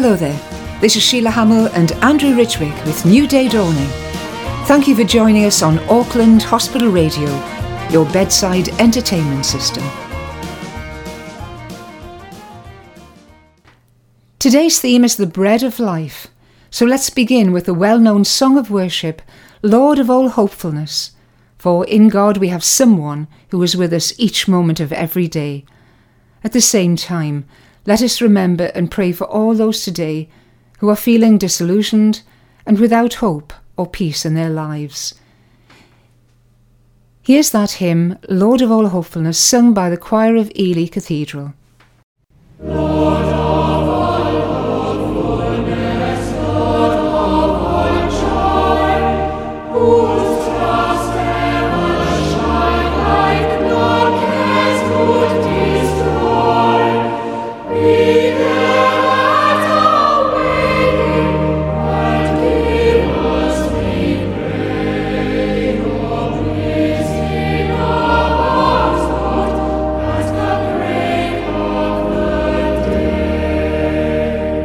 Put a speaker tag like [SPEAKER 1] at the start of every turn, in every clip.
[SPEAKER 1] Hello there, this is Sheila Hamill and Andrew Richwick with New Day Dawning. Thank you for joining us on Auckland Hospital Radio, your bedside entertainment system. Today's theme is the bread of life, so let's begin with the well-known song of worship, Lord of all hopefulness, for in God we have someone who is with us each moment of every day. At the same time, let us remember and pray for all those today who are feeling disillusioned and without hope or peace in their lives. Here's that hymn, Lord of all hopefulness, sung by the choir of Ely Cathedral.
[SPEAKER 2] Lord of all hopefulness, Lord of all joy, whose trust ever shine like nor cares could destroy. Be there at our waiting, and give us, we pray, your peace in our hearts, Lord, at the break of the day.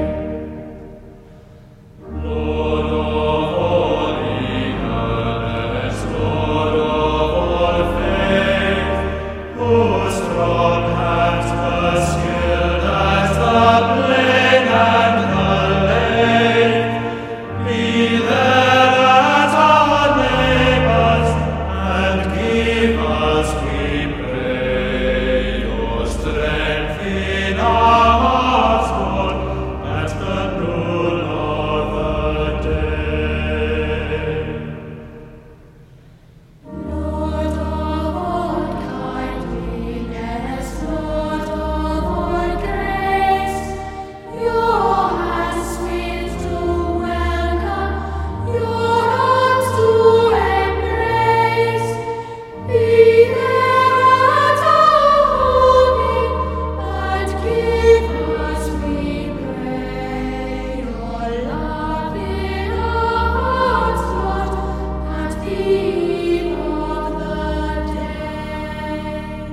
[SPEAKER 2] Lord of all eagerness, Lord of all faith, whose strong hands were skilled as the plain and the lake, be there at our labors, and give us, we pray, your strength in our hearts, Lord, at the noon of the day. Lord of all kindliness, Lord of all grace, your hands sweet to welcome, your arms to embrace. Be there at our hoping, and give us, we pray, your love in our hearts, Lord, at the eve of the day.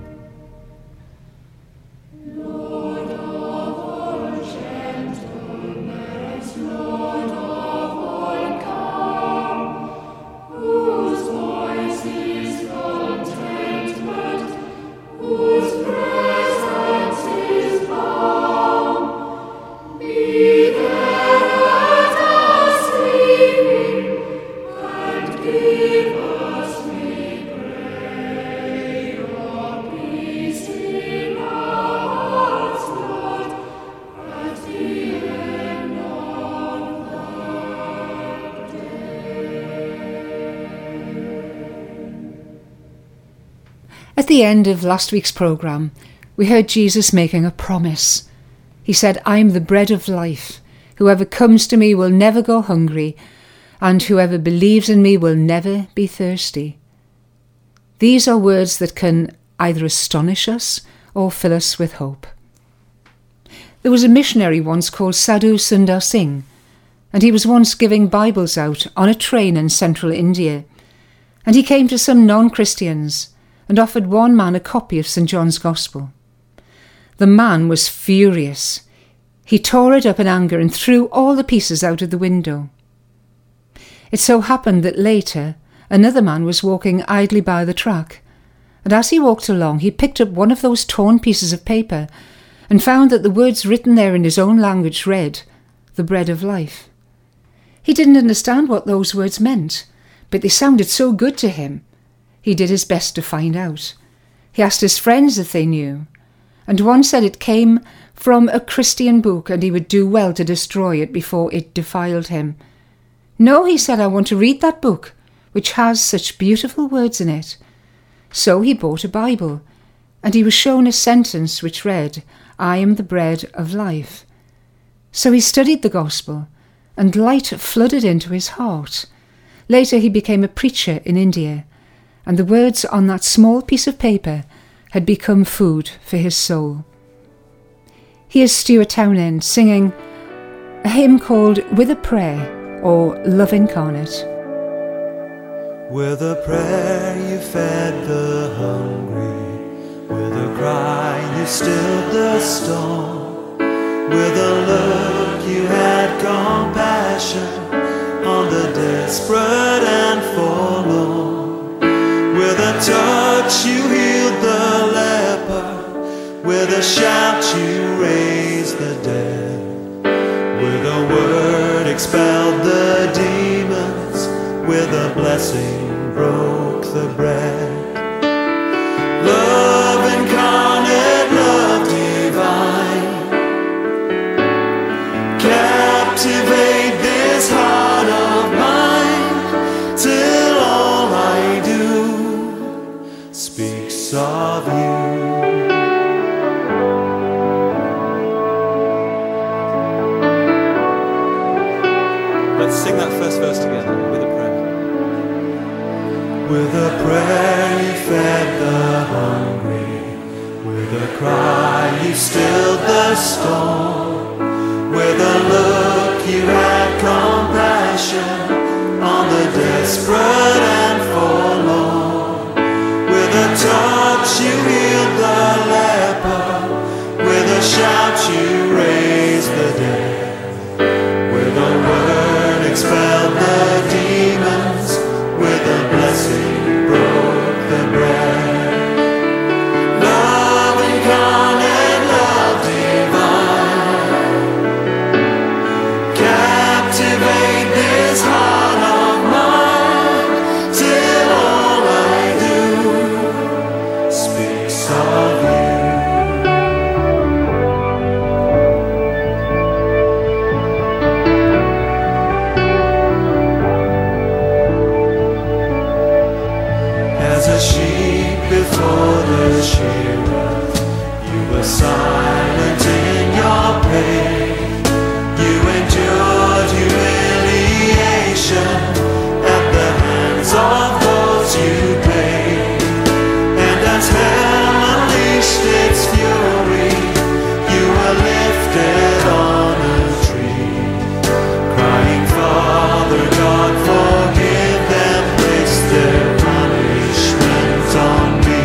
[SPEAKER 2] Lord of all gentleness, Lord of all calm, whose voice is contentment, whose presence is balm. Be there at our sleeping, and give us, we pray, your peace in our hearts, Lord, at the end of the
[SPEAKER 1] At the end of last week's programme, we heard Jesus making a promise. He said, I'm the bread of life. Whoever comes to me will never go hungry, and whoever believes in me will never be thirsty. These are words that can either astonish us or fill us with hope. There was a missionary once called Sadhu Sundar Singh, and he was once giving Bibles out on a train in central India, and he came to some non-Christians and offered one man a copy of St. John's Gospel. The man was furious. He tore it up in anger and threw all the pieces out of the window. It so happened that later another man was walking idly by the track, and as he walked along he picked up one of those torn pieces of paper and found that the words written there in his own language read, the bread of life. He didn't understand what those words meant, but they sounded so good to him. He did his best to find out. He asked his friends if they knew, and one said it came from a Christian book and he would do well to destroy it before it defiled him. No, he said, I want to read that book, which has such beautiful words in it. So he bought a Bible, and he was shown a sentence which read, I am the bread of life. So he studied the gospel, and light flooded into his heart. Later he became a preacher in India, and the words on that small piece of paper had become food for his soul. Here's Stuart Townend singing a hymn called With a Prayer, or Love Incarnate.
[SPEAKER 3] With a prayer you fed the hungry, with a cry you stilled the storm, with a look touch you healed the leper, with a shout you raised the dead, with a word expelled the demons, with a blessing broke the bread. Love incarnate, love divine, captivate this heart of mine, till all I do speaks of you. Let's sing that first verse together with a prayer. With a prayer you fed the hungry, with a cry you stilled the storm, with a look you had compassion on the desperate and forlorn, with a touch you healed the leper, with a shout you raised the dead, with a word expelled the demons, with a blessing broke the bread. Love incarnate, love divine, captivate this heart of mine, till all I do speaks of you. As a sheep before the shearer, you were silent in your pain. You endured humiliation at the hands of those you paid. And as hell unleashed its fury, you were lifted on a tree, crying, Father God, forgive them, place their punishment on me.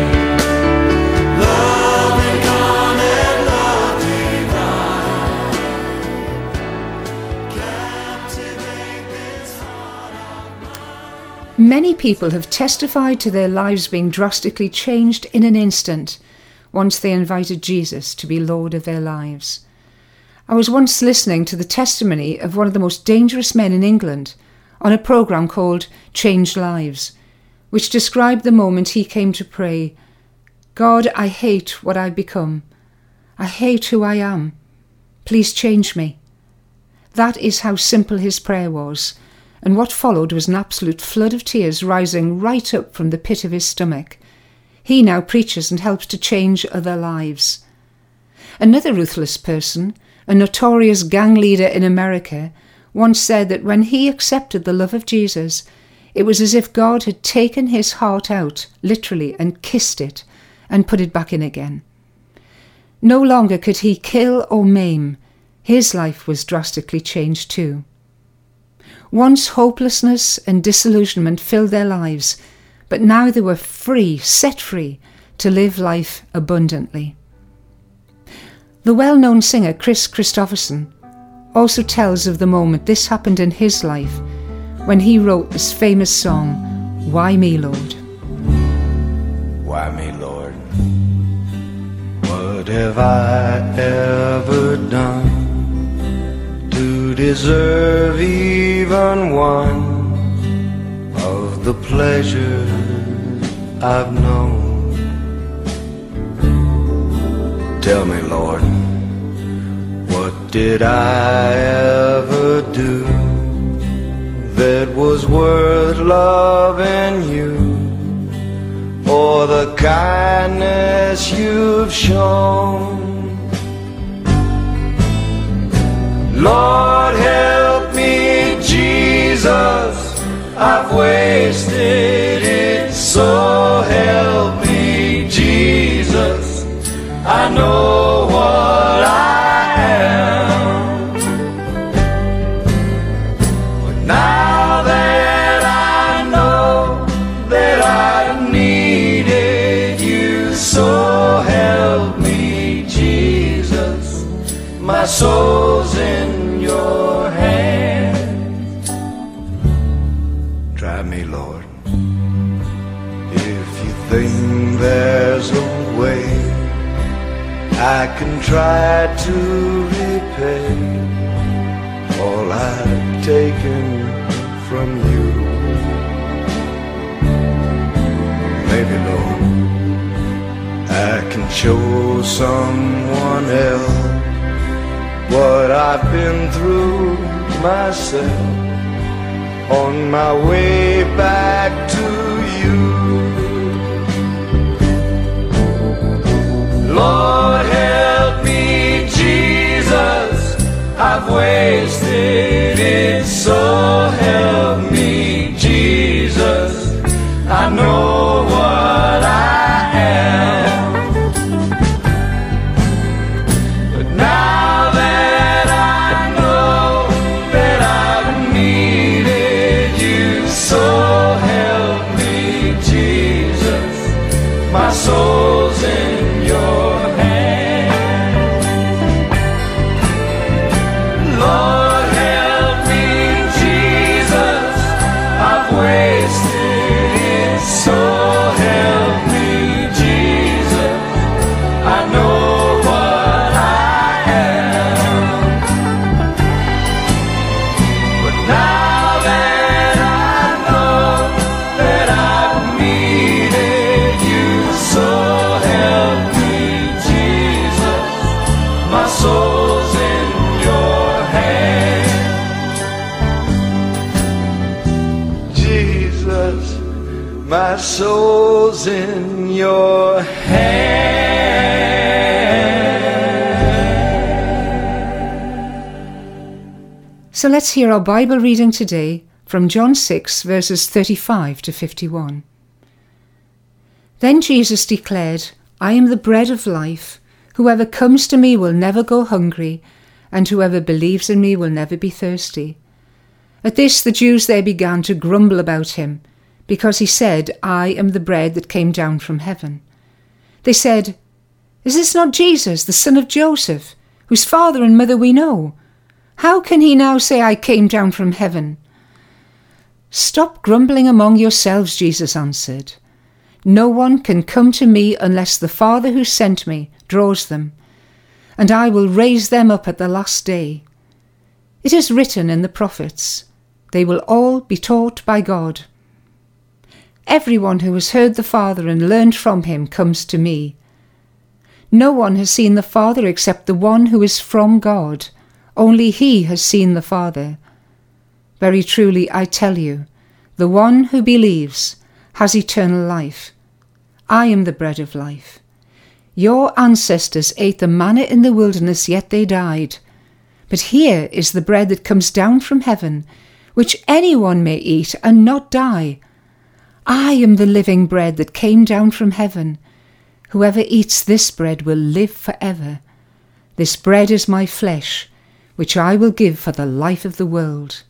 [SPEAKER 3] Love incarnate, love divine, captivate this heart of mine.
[SPEAKER 1] Many people have testified to their lives being drastically changed in an instant once they invited Jesus to be Lord of their lives. I was once listening to the testimony of one of the most dangerous men in England on a programme called Changed Lives, which described the moment he came to pray, God, I hate what I've become. I hate who I am. Please change me. That is how simple his prayer was, and what followed was an absolute flood of tears rising right up from the pit of his stomach. He now preaches and helps to change other lives. Another ruthless person, a notorious gang leader in America, once said that when he accepted the love of Jesus, it was as if God had taken his heart out, literally, and kissed it, and put it back in again. No longer could he kill or maim. His life was drastically changed too. Once hopelessness and disillusionment filled their lives, but now they were free, set free, to live life abundantly. The well-known singer Chris Christopherson also tells of the moment this happened in his life when he wrote this famous song, Why Me, Lord?
[SPEAKER 3] Why me, Lord? What have I ever done to deserve even one of the pleasures I've known? Tell me, Lord, what did I ever do that was worth loving you, or the kindness you've shown? Lord, help me, Jesus, I've wasted it, so help me, Jesus, I know what I am. But now that I know that I needed you, so help me, Jesus, my soul's in your hands. Try me, Lord, if was a way I can try to repay all I've taken from you. Maybe, Lord, I can show someone else what I've been through myself on my way back to you. Lord, help me, Jesus, I've wasted it, so help me, Jesus, I know what I am. But now that I know that I've needed you, so help me, Jesus, my soul's in your hand. Lord, help me, Jesus, I've wasted it, so help me, Jesus, I know what I am. But now that I know that I've needed you, so help me, Jesus, my soul's in your hand. Jesus, my soul's in your hand.
[SPEAKER 1] So let's hear our Bible reading today from John 6, verses 35 to 51. Then Jesus declared, I am the bread of life. Whoever comes to me will never go hungry, and whoever believes in me will never be thirsty. At this the Jews there began to grumble about him, because he said, I am the bread that came down from heaven. They said, Is this not Jesus, the son of Joseph, whose father and mother we know? How can he now say, I came down from heaven? Stop grumbling among yourselves, Jesus answered. No one can come to me unless the Father who sent me draws them, and I will raise them up at the last day. It is written in the prophets, they will all be taught by God. Everyone who has heard the Father and learned from him comes to me. No one has seen the Father except the one who is from God. Only he has seen the Father. Very truly I tell you, the one who believes has eternal life. I am the bread of life. Your ancestors ate the manna in the wilderness, yet they died. But here is the bread that comes down from heaven, which anyone may eat and not die. I am the living bread that came down from heaven. Whoever eats this bread will live forever. This bread is my flesh, which I will give for the life of the world.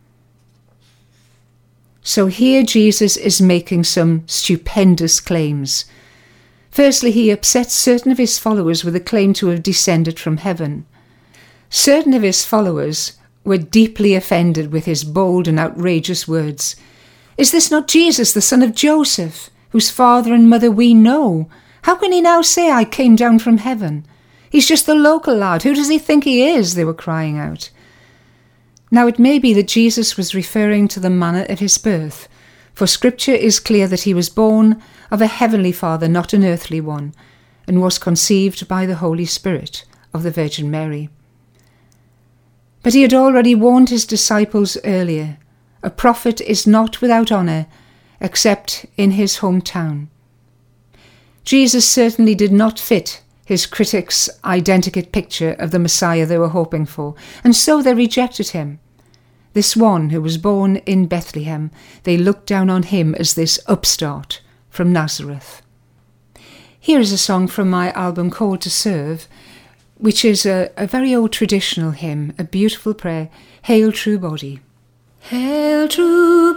[SPEAKER 1] So here Jesus is making some stupendous claims. Firstly, he upsets certain of his followers with a claim to have descended from heaven. Certain of his followers were deeply offended with his bold and outrageous words. Is this not Jesus, the son of Joseph, whose father and mother we know? How can he now say, I came down from heaven? He's just the local lad. Who does he think he is? They were crying out. Now it may be that Jesus was referring to the manner of his birth, for Scripture is clear that he was born of a heavenly father, not an earthly one, and was conceived by the Holy Spirit of the Virgin Mary. But he had already warned his disciples earlier, a prophet is not without honour except in his hometown. Jesus certainly did not fit his critics' identikit picture of the Messiah they were hoping for, and so they rejected him. This one who was born in Bethlehem, they looked down on him as this upstart from Nazareth. Here is a song from my album Called to Serve, which is a very old traditional hymn, a beautiful prayer, Hail True Body.
[SPEAKER 2] Hail true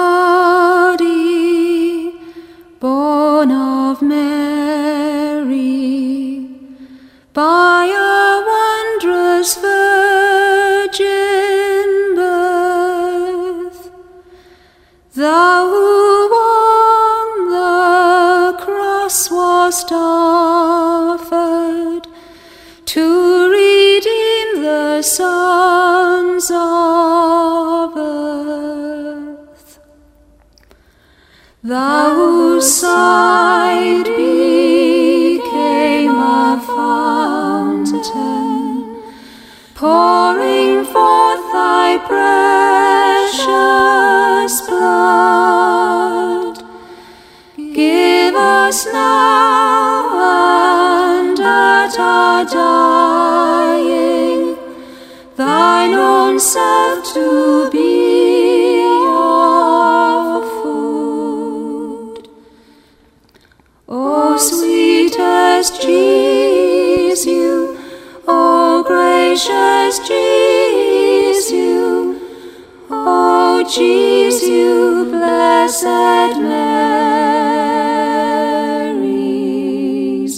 [SPEAKER 2] body, born of Mary, by a wondrous virgin birth, thou who on the cross was Christ offered to redeem the sons of earth. Thou whose side became a fountain, pouring forth thy precious blood, give us now and at our dying thine own self to be our food. O sweetest Jesus, O gracious Jesus, O Jesus, blessed Mary's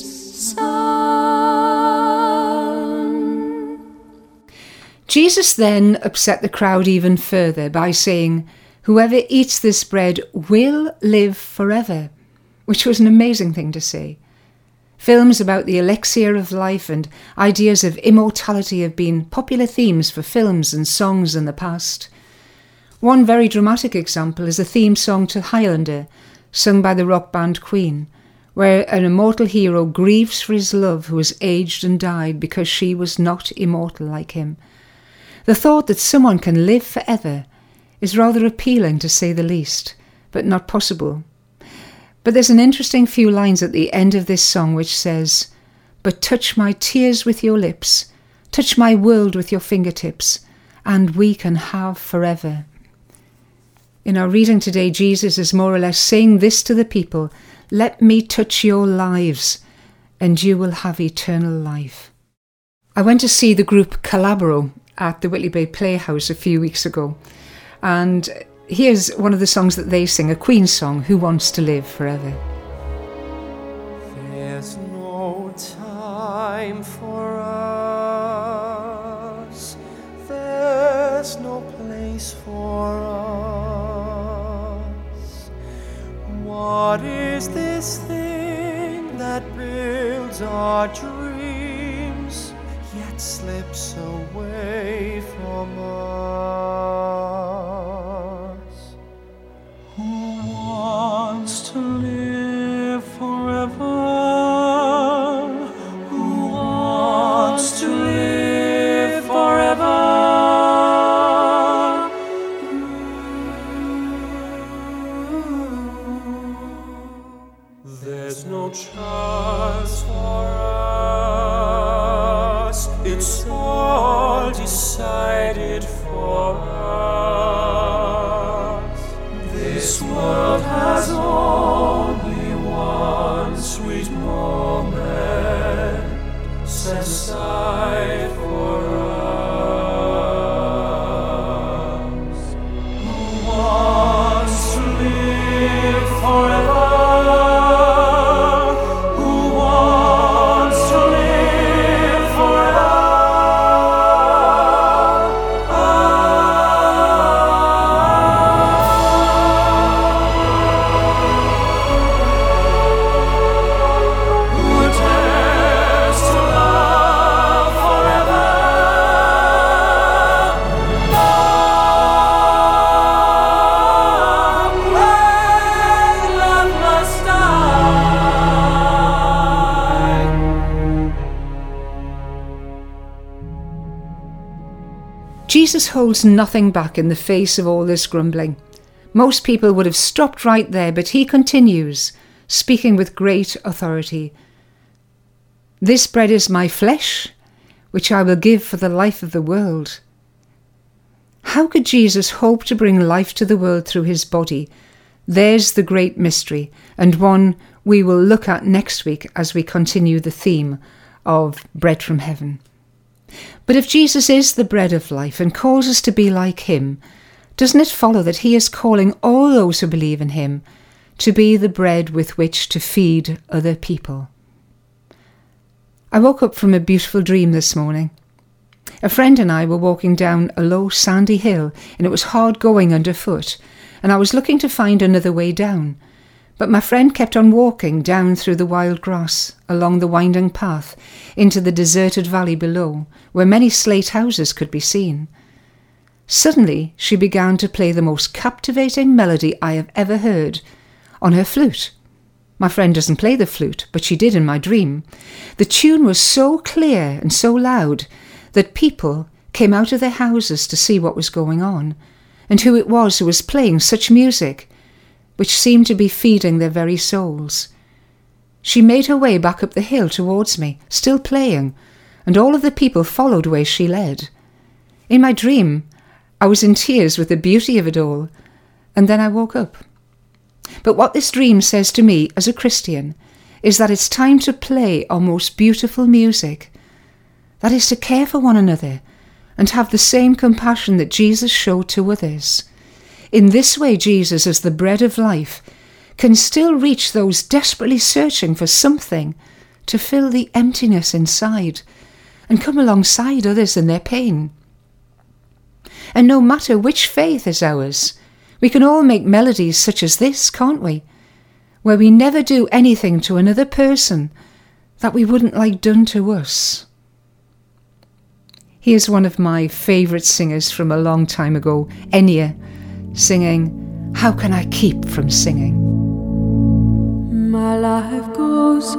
[SPEAKER 2] Son.
[SPEAKER 1] Jesus then upset the crowd even further by saying, "Whoever eats this bread will live forever," which was an amazing thing to say. Films about the elixir of life and ideas of immortality have been popular themes for films and songs in the past. One very dramatic example is the theme song to Highlander, sung by the rock band Queen, where an immortal hero grieves for his love who has aged and died because she was not immortal like him. The thought that someone can live forever is rather appealing, to say the least, but not possible. But there's an interesting few lines at the end of this song which says, "But touch my tears with your lips, touch my world with your fingertips, and we can have forever." In our reading today, Jesus is more or less saying this to the people: let me touch your lives, and you will have eternal life. I went to see the group Calabro at the Whitley Bay Playhouse a few weeks ago, and here's one of the songs that they sing, a Queen song, "Who Wants to Live Forever."
[SPEAKER 3] There's no time for us, there's no place for us. What is this thing that builds our dreams, yet slips away from us? Who wants to live forever? Who wants to live forever? There's no chance for us, it's all decided for us. This world has only one sweet moment set aside for us. Who wants to live forever?
[SPEAKER 1] Jesus holds nothing back in the face of all this grumbling. Most people would have stopped right there, but he continues, speaking with great authority. "This bread is my flesh, which I will give for the life of the world." How could Jesus hope to bring life to the world through his body? There's the great mystery, and one we will look at next week as we continue the theme of bread from heaven. But if Jesus is the bread of life and calls us to be like him, doesn't it follow that he is calling all those who believe in him to be the bread with which to feed other people? I woke up from a beautiful dream this morning. A friend and I were walking down a low sandy hill, and it was hard going underfoot, and I was looking to find another way down. But my friend kept on walking down through the wild grass, along the winding path, into the deserted valley below, where many slate houses could be seen. Suddenly she began to play the most captivating melody I have ever heard, on her flute. My friend doesn't play the flute, but she did in my dream. The tune was so clear and so loud that people came out of their houses to see what was going on, and who it was who was playing such music, which seemed to be feeding their very souls. She made her way back up the hill towards me, still playing, and all of the people followed where she led. In my dream, I was in tears with the beauty of it all, and then I woke up. But what this dream says to me as a Christian is that it's time to play our most beautiful music. That is to care for one another and have the same compassion that Jesus showed to others. In this way, Jesus, as the bread of life, can still reach those desperately searching for something to fill the emptiness inside and come alongside others in their pain. And no matter which faith is ours, we can all make melodies such as this, can't we? Where we never do anything to another person that we wouldn't like done to us. Here's one of my favourite singers from a long time ago, Enya, singing, "How Can I Keep From Singing?"
[SPEAKER 2] My life goes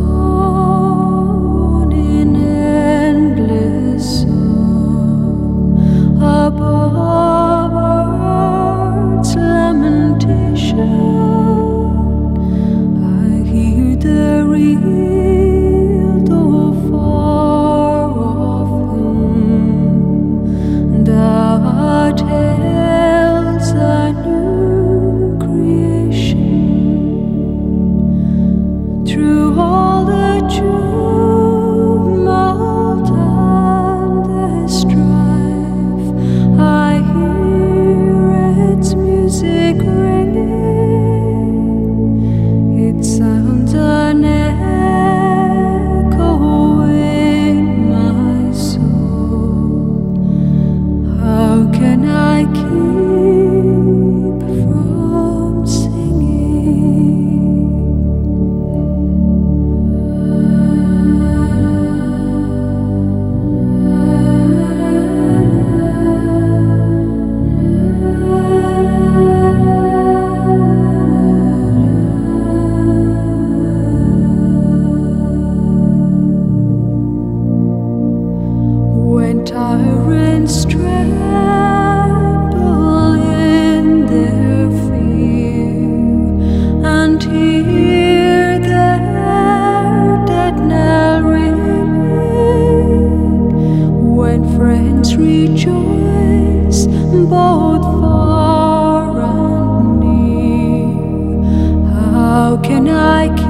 [SPEAKER 2] on in endless song above earth's lamentation. I hear the real though far off hymn, the tales a new creation. Through all the tumult and the strife, I hear its music ringing. It sounds an echo in my soul. How can I keep from singing? When tyrants tremble in their fear and hear their dead knell ringing, when friends rejoice both far and near, how can I keep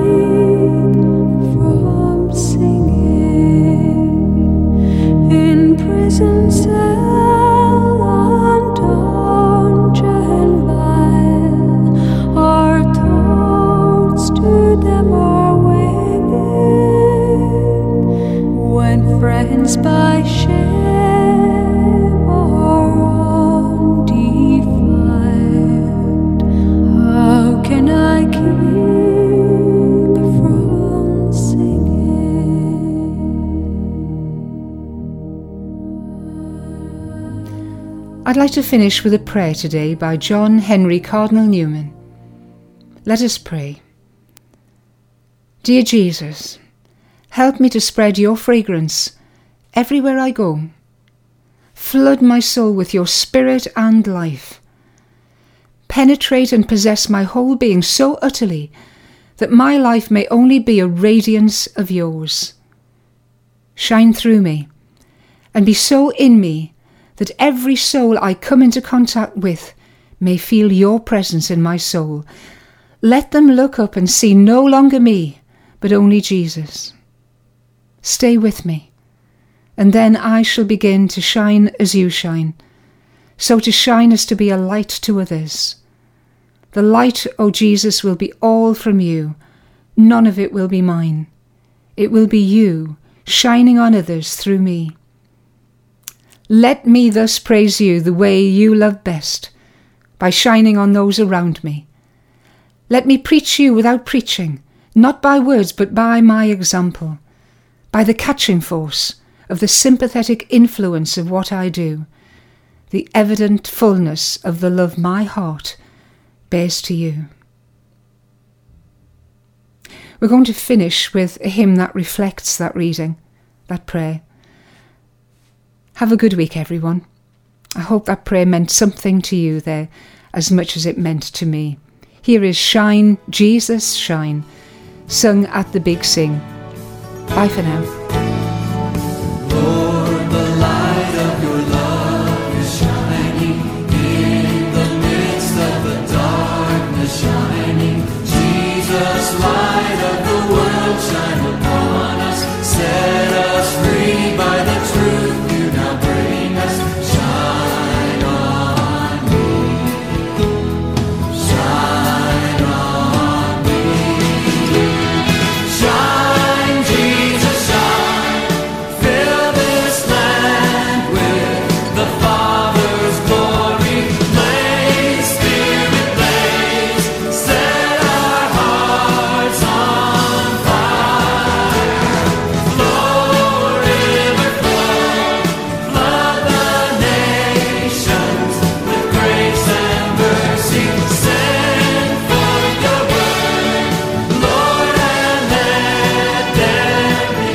[SPEAKER 2] from singing? In prison cell and dungeon vile, our thoughts to them are winging. When friends by shame are undefiled, how can I keep from singing?
[SPEAKER 1] I'd like to finish with a prayer today by John Henry Cardinal Newman. Let us pray. Dear Jesus, help me to spread your fragrance everywhere I go. Flood my soul with your spirit and life. Penetrate and possess my whole being so utterly that my life may only be a radiance of yours. Shine through me and be so in me that every soul I come into contact with may feel your presence in my soul. Let them look up and see no longer me, but only Jesus. Stay with me, and then I shall begin to shine as you shine, so to shine as to be a light to others. The light, O Jesus, will be all from you. None of it will be mine. It will be you, shining on others through me. Let me thus praise you the way you love best, by shining on those around me. Let me preach you without preaching, not by words but by my example, by the catching force of the sympathetic influence of what I do, the evident fullness of the love my heart bears to you. We're going to finish with a hymn that reflects that reading, that prayer. Have a good week, everyone. I hope that prayer meant something to you there as much as it meant to me. Here is Shine, Jesus, Shine, sung at the Big Sing. Bye for now.
[SPEAKER 3] Lord, the light of your love is shining in the midst of the darkness shining. Jesus, light of the world, shine upon us. Set us free by the truth you now bring us. Shine on me. Shine on me. Shine, Jesus, shine. Fill this land with the Father's glory. Blaze, Spirit, blaze. Set our hearts on fire. Flow, river, flow. Flood the nations with grace and mercy. Send forth your word, Lord, and let there be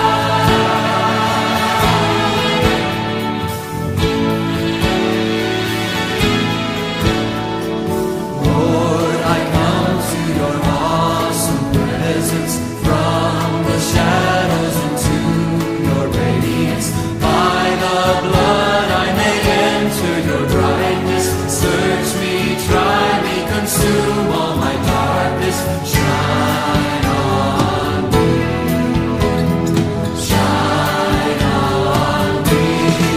[SPEAKER 3] Lord, I come to your awesome presence from the shadows into your radiance. By the blood I may enter your brightness. Search me, try me, consume all my darkness. Shine on me. Shine on me.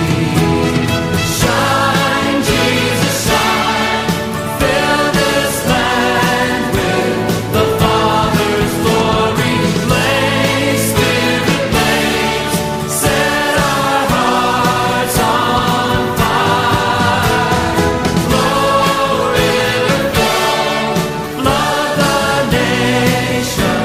[SPEAKER 3] Shine, Jesus, shine. Fill this land with the Father's glory. Blaze, Spirit, blaze. Set our hearts on fire. Flow, river, flow. Flood the nations